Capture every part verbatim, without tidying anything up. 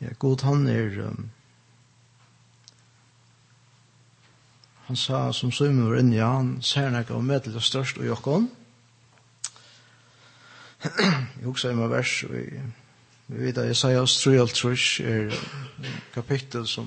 Ja, god han er um, han sa som Simon var inne, ja, han ser noe om medel og størst og jokken. Jeg husker i meg vers, vi, vi vet at Isaias tre og tre er kapittel som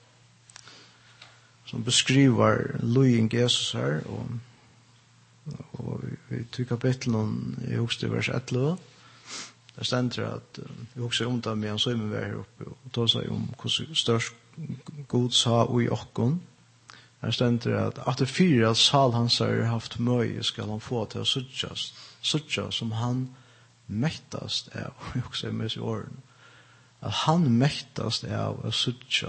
som beskriver løying Jesus her, og, og vi, vi tog kapittelen i husker i vers elleve. Det stender at vi husker om det med en Simon var her oppe, og tar seg om hvordan størst god sa i okken. Her stender at etter fire at sal hans har haft møye skal han få til å suttjast, suttja som han mektast av, jeg husker med i årene, at han mektast av å suttja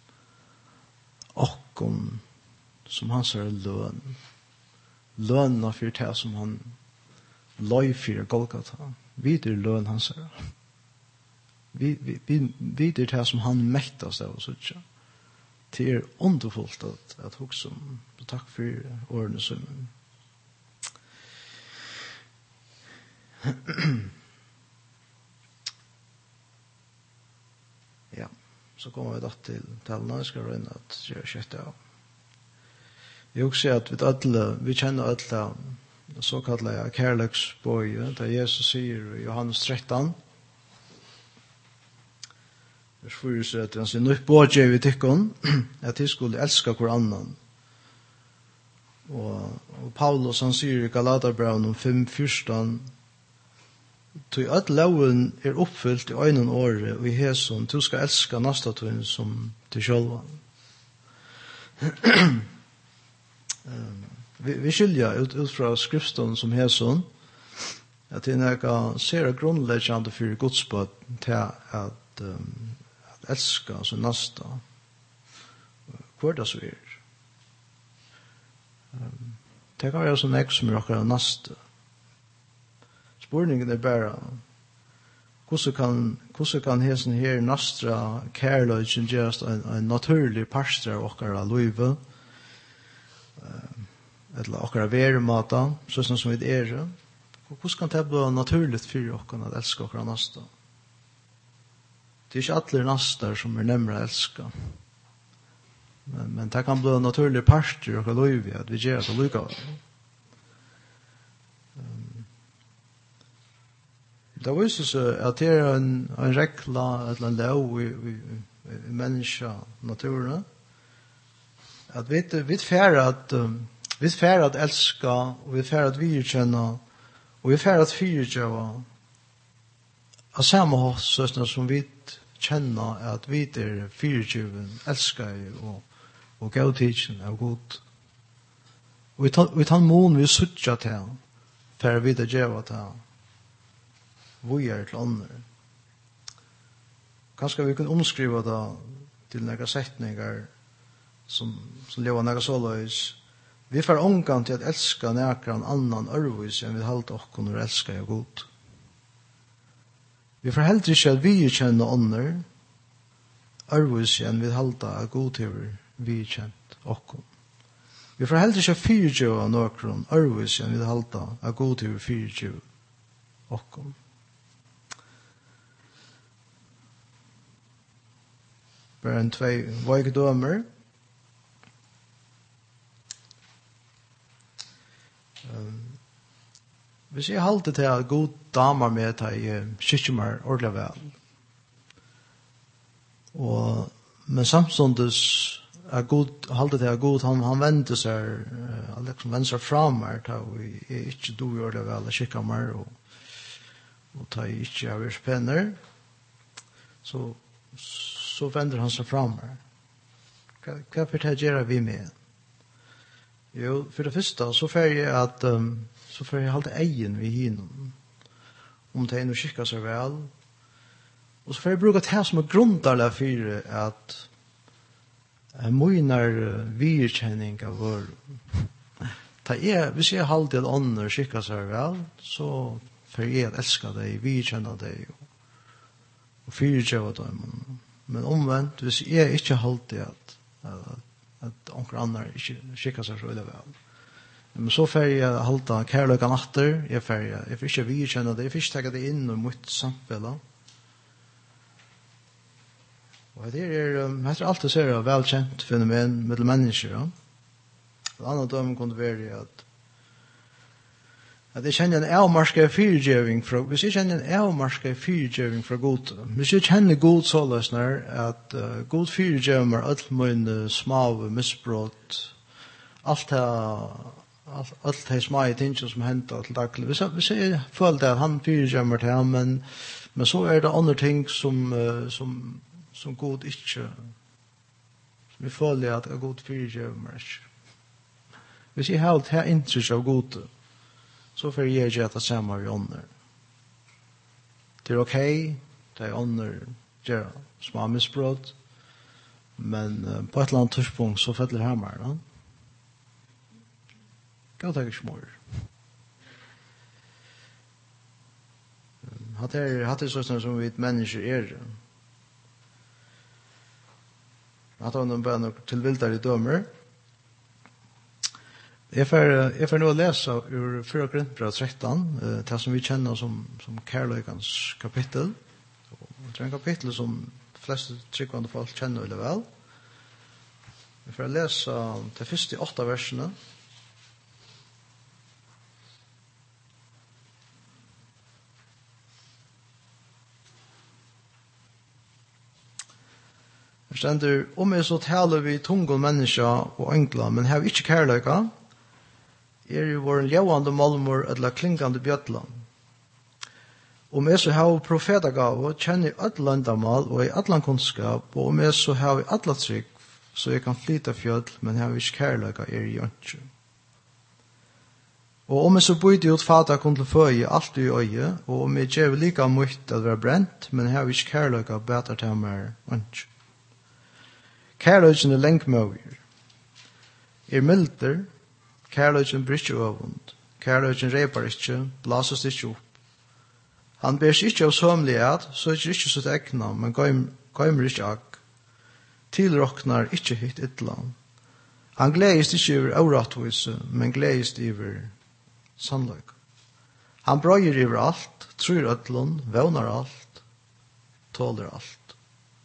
okken som hans har løn, lønna for det som han løy for Golgata, videre løn hans har. Vi, vi, vi, videre det som han mektast av å suttja. Det er underfullt at, at huske om, og takk for årene som ja, så kommer vi da til tallene, jeg skal røyne at jeg kjøtte av. Jeg husker at vi, alle, vi kjenner alle det såkalte kærleksbøye, der Jesus sier i Johannes tretten, vers fire sier at han sier, «Nå bådje vi tykkene, at de skulle elske hver annen.» Og, og Paulus han sier i Galaterbraun om fem fjorten, «Til at loven er oppfylt i øynene året, og i hæson, du skal elske nastatun som til sjølvan.» vi, vi skiljer ut, ut fra skriften som hæson, at det er ikke ser grunnleggende for godsbåt til at um, elska så nästa hur det så är. Um, det kan vara så nästa som är också nästa. Spårningen är bara hur kan hur kan hesen här nästa kärleken just en, en naturlig pastor och våra liv. Uh, eller våra värmata så som vi är. Hur kan det bli naturligt för oss att älska våra nästa? Det er ikke alle nastar som er nemmere å elske. Men, men det kan bli naturlig parter og lov at vi gjør det lykka. Um, det viser seg at det er en, en regla eller en lov i, i, i menneska naturen. At vi, vi færre at um, vi færre at elska og vi færre at virkjenne og vi færre at fyrtjøve av samme hånd som vi kjenner at vi er fyrtjuven, elsker og, og gautidsen er god. Og vi tar mån vi suttja til, for vi det gjør til, vi er til andre. Kanskje vi kan omskrive det til noen setninger som, som lever noen såløys. Vi får omgang til at elska noen annan ørvis enn vi halte okken og elsker og god. Vi får heller ikke at vi kjenner ånder, arvus enn vi halda av god til vi kjent okkom. Vi får heller ikke fyrtjøv av nokron, arvus enn vi halda av god til fyrtjøv okkom. Bare en tvei veikdømer. Um, Hvis jeg halte til at god damer med at jeg skikker meg ordentlig vel. Og, men samtidig er god, halte til at god, han, han venter seg, han liksom vender seg fra meg, til jeg ikke do ordentlig vel, jeg skikker meg, og, og til jeg ikke har vært penner, så, så vender han seg fra meg. Hva, hva forteller vi med? Jo, for det første, så får jeg at, um, så får jeg halte egen ved hinnom, om det er noe skikker seg vel. Og så får jeg bruke det som er grunderlig for at jeg møgner virkjenning av vår. Hvis jeg halte et ånder skikker seg vel, så får jeg elske deg, virkjenne deg, og fyrtjøve deg. Men omvendt, hvis jeg ikke halte at, at, at onker andre ikke skikker seg så veldig vel, men så får jeg halte kærløyga natter, jeg får jeg får ikke virkjenne det, jeg får ikke tenke det inn i mitt samfunn. Og det er, um, det er alltid ser et velkjent fenomen med mennesker. Ja. Et annet døme kunne være at at jeg kjenner en avmarska fyrtjøving fra, hvis jeg kjenner en avmarska fyrtjøving fra god, hvis jeg kjenner god så løsner, at uh, god fyrtjøving er alt mine små misbrott, alt det, alt, alt det små ting som henter til daglig. Hvis jeg, hvis jeg følte at han fyrtjøving til ham, men, men så er det andre ting som, uh, som, som god ikke, som jeg føler at god fyrtjøving er ikke. Hvis jeg har det her inntrykk av god, så får jeg gjøre det samme vi ånder. Det er ok, det er ånder gjør små misbrott, men uh, på et eller annet tidspunkt så fettler her mer. Da. Gå takk ikke mer. Hatt er, hatt er sånn som vi mennesker er. Hatt er noen bønner til vildere dømer. Jeg får, jeg får nå lese ur fyra Korinthbrev tretton, uh, det som vi kjenner som, som kærløykans kapittel. Det er en kapittel som de fleste tryggvande folk kjenner veldig vel. Vi får lese de første åtta versene. Det stender, om jeg så taler vi tungon mennesker og enkla, men har vi ikke kærløyka, er jo vår ljøvande malmor eller klingande bjötlan. Om jeg så har profetagav, kjenner jeg alle landamal og i alle kunnskap, og om jeg så har alle trygg, så jeg kan flyta fjøll, men har ikke kærløyka er i ønske. Og om jeg så bøyde ut fata kun til føye, alt i øye, og om jeg gjør lika mykt at være brent, men har ikke kærløyka betar til meg ønske. Kærløyken er lengmøver, er milder, kærløyken blir ikke øvund, kærløyken repar ikke, blases ikke opp. Han ber seg ikke av sømlighet, så er det ikke så egna, men gøymer ikke akk. Tilroknar ikke hitt ytland. Han gledest ikke over auratvise, men gledest over sannløyk. Han brøyer over alt, tror ytland, vevnar alt, tåler alt.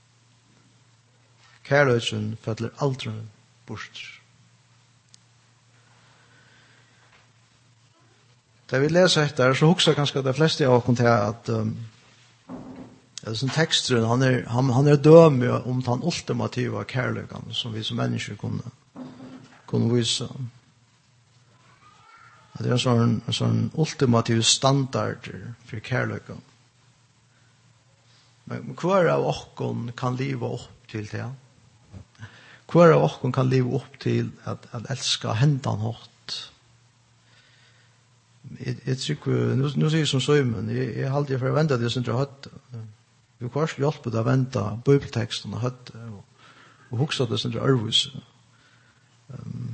Kærløyken fettler aldri bort. Da vi leser etter, så husker kanskje de fleste av oss til at um, sånn teksten, han er, han, han er døme om den ultimativa kærløyken som vi som mennesker kunne, kunne vise. Det er en sånn, en sånn ultimativ standard for kærløyken. Men hver av oss kan leve opp til det? Hver av oss kan leve opp til at, at elske hendan hårdt? Jeg, jeg tror, nu, nu sier jeg som søymen, jeg, jeg har alltid for å vente det som jeg har hatt. Vi kan ikke hjelpe deg å vente bibelteksten og hatt, og, og huske det som jeg har arvus. Um,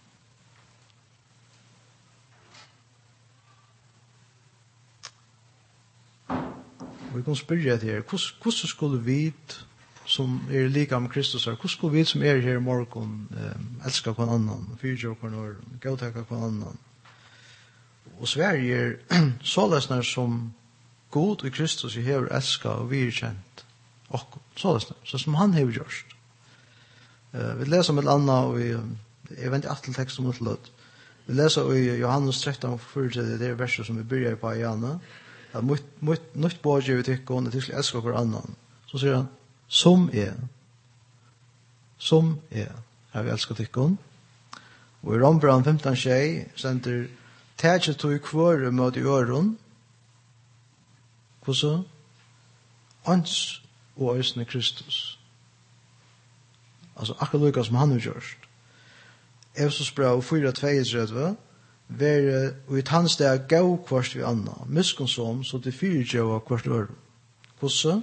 vi kan spørre etter her, hvordan skulle vi som er like med Kristus her, hvordan skulle vi som er her i morgen um, elske hver annan, fyrtjør hver annan, gøytekke hver annan? Og Sverige er så løsner som god i Kristus i hever elska og vi er kjent. Og så løsner, så som han hever gjørst. Uh, vi leser om et annet, og vi, jeg vet ikke alt til tekst om et lød. Vi leser i Johannes tretton, det er verset som vi begynner på i Janne, at nytt bådje vi tykker om, at vi skal elske hver annan. Så sier han, som er, som er, har vi elsket tykker om. Og i Rombrand femton tjej, sender Tætje tog i kvøre mot i øren. Hvordan? Ans og øsne Kristus. Altså akkurat lykka som han har gjort. Efsos brev fyra tveitredve, være og i tannsteg gav kvart vi anna, miskonsom, så til fyra gjeva kvart øren. Hvordan?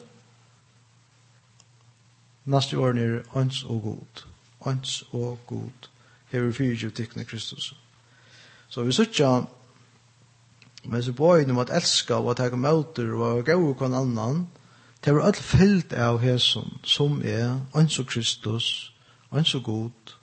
Neste åren er ans og god. Ans og god. Hever fyra gjeva tikkene Kristus. Så vi sier men så bøy om at elska og at jeg møter og gav og hver annan, det var alt fyllt av hæsson som er ans og Kristus, ans og god.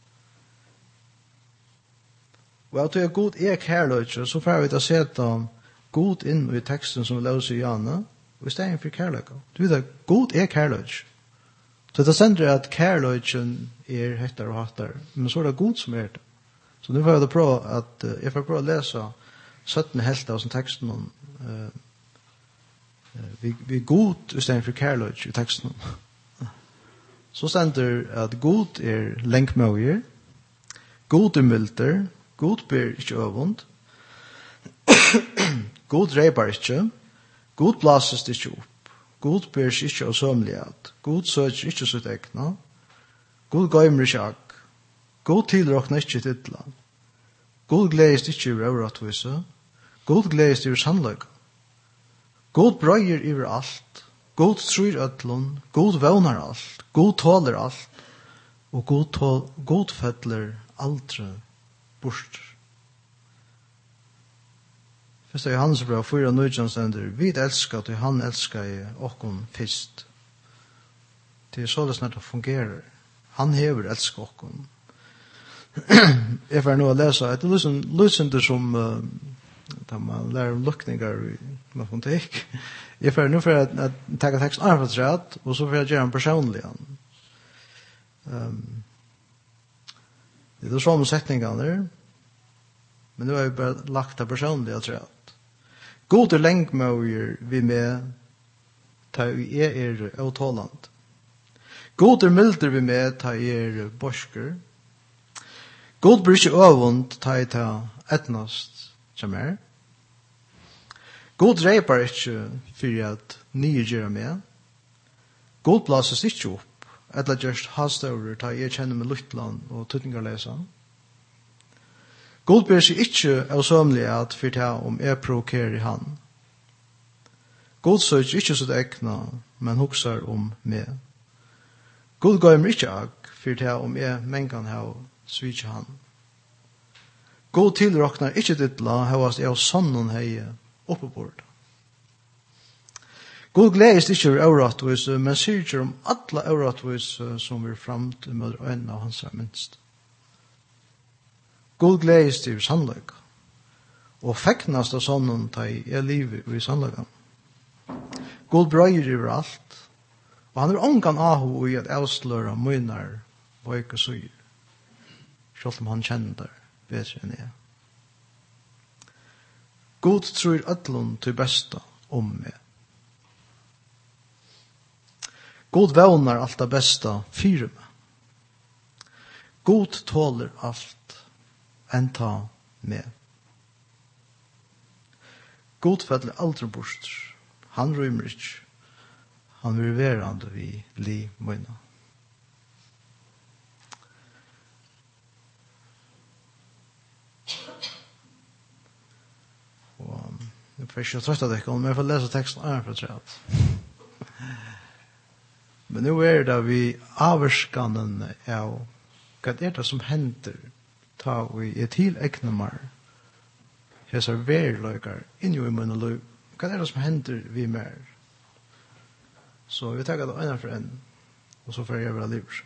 Og at det er god er kærløyke, så får vi da sette god inn i teksten som vi løser i Janne, og i stedet for kærløyke. Du vet at god er kærløyke. Så det sender at kærløyden er hettar og hattar, men så er det god som er det. Så nu får jeg da prøve at, uh, jeg får prøve å lese sytten helt av som teksten om, uh, uh, vi, vi er god i stedet for kærløyden i teksten om. Så sender at god er lenkmøyer, god er milder, god ber ikke øvund, god reibar ikke, god blases ikke opp, god ber ikke av sømlighet, god søker ikke sitt egna, god gøymer ikke akk, god tilråkner ikke titla, god gledes ikke over overrattvise, god gledes over sannløyga, god brøyer over alt, god tror ødlun, god vånar alt, god tåler alt, og god, tål, god fettler aldri bort. Første Johannes brev fyra nøytjan stender, vi elskar til han elskar i okkon fyrst. Det er så snart det fungerer. Han hever elskar okkon. Jeg får nå å lese, det er lysende som uh, da man lærer om lukninger i matematikk. Jeg får nå for å ta teksten arbeidrett, og så får jeg gjøre den personlig. Um, det er sånne setningene, men nu har jeg bare lagt det personlig, jeg tror. God er lengmøyer vi med, ta jeg er avtåland. God er milder vi med, ta jeg er borsker. God blir ikke øvund, ta jeg ta etnast som er. God reipar ikke for at nye gjør med. God blases ikke opp, eller just hastøver, ta jeg kjenner med luttland og tutningarlesan. God ber seg ikke av sømlighet for det om jeg provokerer i han. God søker ikke sitt egna, men hukser om meg. God gav meg ikke akk for det om jeg mengan har svitje han. God tilråkner ikke dittla, havast jeg av sonnen heie oppe bort. God gledes ikke over avrattvise, men syrker om alle avrattvise som vil fram til mødre øynene av hans er minst. God gledes til sannløyga, og fekknast av sånn ta i er livet i sannløyga. God brøyer over alt, og han er ongan ahu i at avsløra munnar bøyka syr, selv om han kjenner der bedre enn jeg. God tror ødlun til besta om meg. God vevnar alt det besta fyre meg. God tåler alt enn ta med. God fettler aldri bort. Han rymmer ikke. Han vil verande vi li møyna. Og jeg får ikke trøtt av dere, men jeg får lese teksten av for treet. Men nå er det vi avvarskene av hva er det som hender ta vi er til eknemar hesar verløykar inn i munn og liv. Hva er det som hender vi mer? Så vi tar det ena for en, og så får jeg være liv.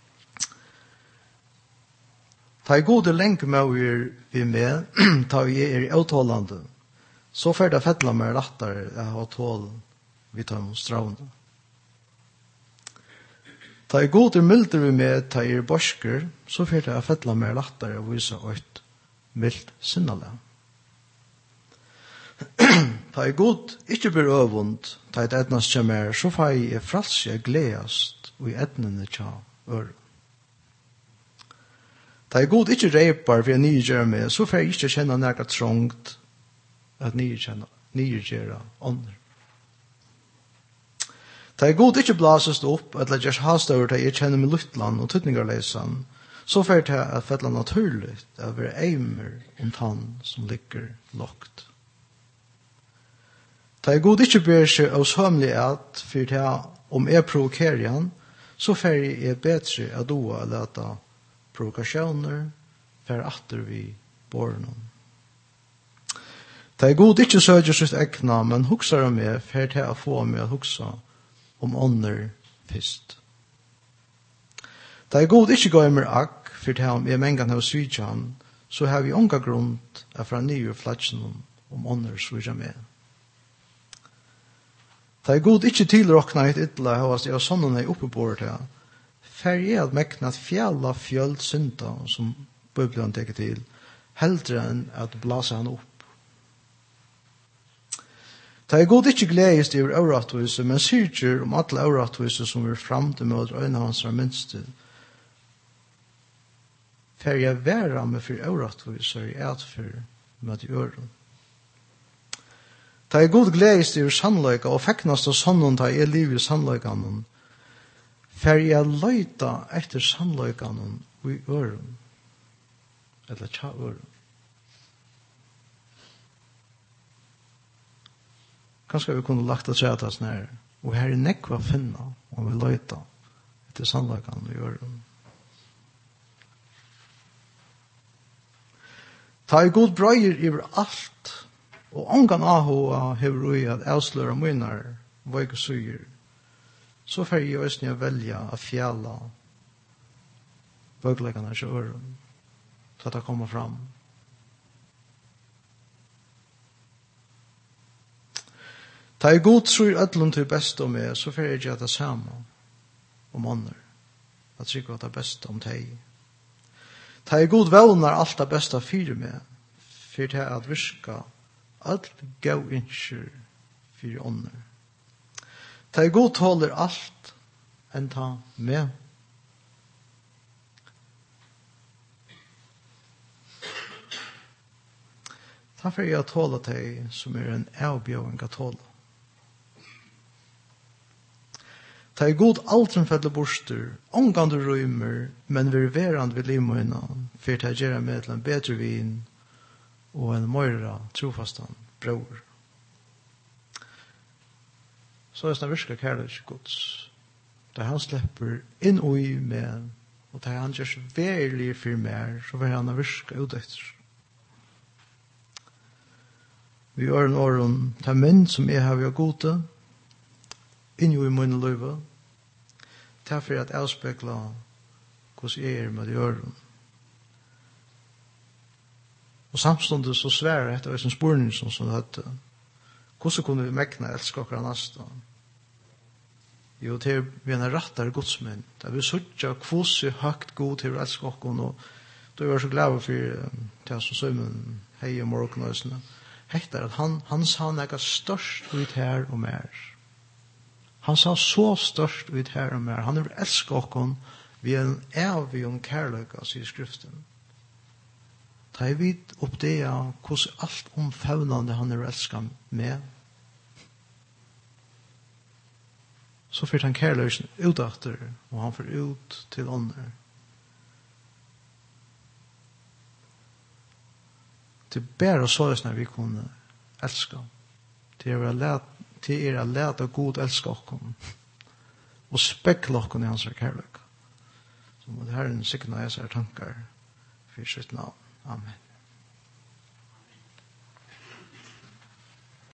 Ta i gode lenke med vi med, ta vi er i avtålande, så får det fettla mer rattere jeg har tål vi tar mot stravene. Ta i god er milder vi med, ta i er borsker, så får det fettla mer lattere å vise et mildt sinnale. Ta i god ikke blir øvund, ta i et etnast kjemmer, så får jeg fralse gledast og i etnene tja øre. Ta i god ikke reipar for jeg nye gjør med, så får jeg ikke kjenne nægget trångt at nye kjenne, nye gjør ånder. Ta i god ikke blases opp, eller gjørs hastøver til jeg kjenner med luttland og tutningarlesan, så får det at fettla naturlig å være eimer om tann som ligger lagt. Ta i god ikke ber seg av sømlig at, for det om jeg provokerer han, så får jeg bedre å doa eller at provokasjoner for atter vi bornen. Ta i god ikke søger sitt ekna, men huksar om meg for det å få meg å huksa om ånder fyrst. Da jeg god ikke går mer akk, for det om jeg mengan har svitja han, så har vi unga grunn av fra nye flatsen om ånder svitja med. Ta er god ikke tilrokna et ytla, hos jeg og sånne er oppe på det, fer jeg at mekna at fjalla fjöld synda, som Bibelen teker til, heldre enn at blase han opp. Ta er god ikke gledes i øvratvise, men syrger om alle øvratvise som er fram til møter øyne hans er minste. Fer jeg være med for øvratvise i etfer med i øren. Ta er god gledes i sannløyga, og fekknast av sånne ta er liv i sannløyganen. Fer jeg løyta etter sannløyganen i øren. Eller tja øren. Kanskje vi kunne lagt oss rett oss nær. Og her er nekva finna om vi løyta etter sannløyganen i øren. Ta er god brøyer iver alt, og ongan ahoa hever ui at avsløra munar veik og suger, så fer jeg også nye velja a fjalla bøgleggane i øren, så at det kommer fram. Ta er god tror ødlund til best om meg, så fer jeg ikke at det samme om ånder, at sikker at det beste om teg. Ta er god vevnar alt det beste fyrir meg, for til at virka alt gau innskjur fyrir ånder. Ta er god tåler alt enn ta med. Ta for jeg tåla teg som er en avbjøring av tåla. Ta er god altren fedle borster, omgande rymer, men vi er verand ved livmøyna, for til å gjøre med til en bedre vin og en møyra trofastan bror. Så er det virka kærlighet Guds. Da han slipper inn ui med, og da han gjør seg verlig for mer, så vil han virka utetter. Vi gjør en åren, ta menn som er her vi har gode, inn i munne løyve, ta for at avspekla hvordan jeg er med de åren. Og samståndet så svære etter en spørning som sånn at hvordan kunne vi mekna elska okra nasta? Jo, det er vi en rattar godsmenn. Det er vi suttja kvose høgt god til elska okra, og da er vi så glad for det som søymen hei og morgenøysene. Hektar at han, han sa nega størst ut her og mer. Han sa så størst ut her og mer. Han er elska okra vi er en evig om kærløyga, sier skriften. Ta er vidt opp det av hvordan alt omfavnande han er elsket med. Så fyrt han kærløysen utakter, og han fyrt ut til ånder. Det er bare sånn vi kunne elske. Det er å lete, det er å lete god elske okken, og spekle okken i hans kærløyga. Så må det her en sikkert nøye seg tanker for sitt navn. Amen.